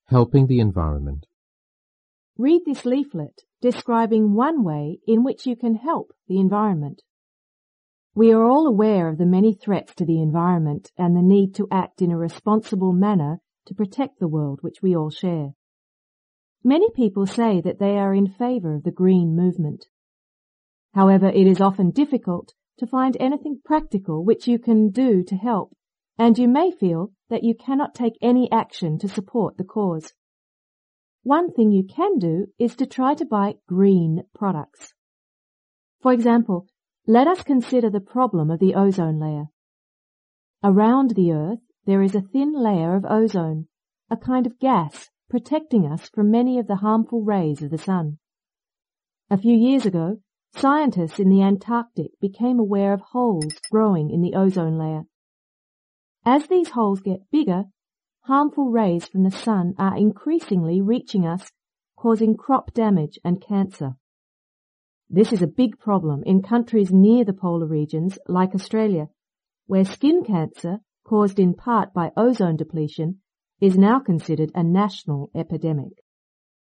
Helping the environment. Read this leaflet describing one way in which you can help the environment. We are all aware of the many threats to the environment and the need to act in a responsible manner to protect the world which we all share. Many people say that they are in favour of the green movement. However, it is often difficult to find anything practical which you can do to help, and you may feel that you cannot take any action to support the cause. One thing you can do is to try to buy green products. For example, let us consider the problem of the ozone layer. Around the Earth, there is a thin layer of ozone, a kind of gas protecting us from many of the harmful rays of the sun. A few years ago, scientists in the Antarctic became aware of holes growing in the ozone layer. As these holes get bigger, harmful rays from the sun are increasingly reaching us, causing crop damage and cancer. This is a big problem in countries near the polar regions like Australia, where skin cancer, caused in part by ozone depletion, is now considered a national epidemic.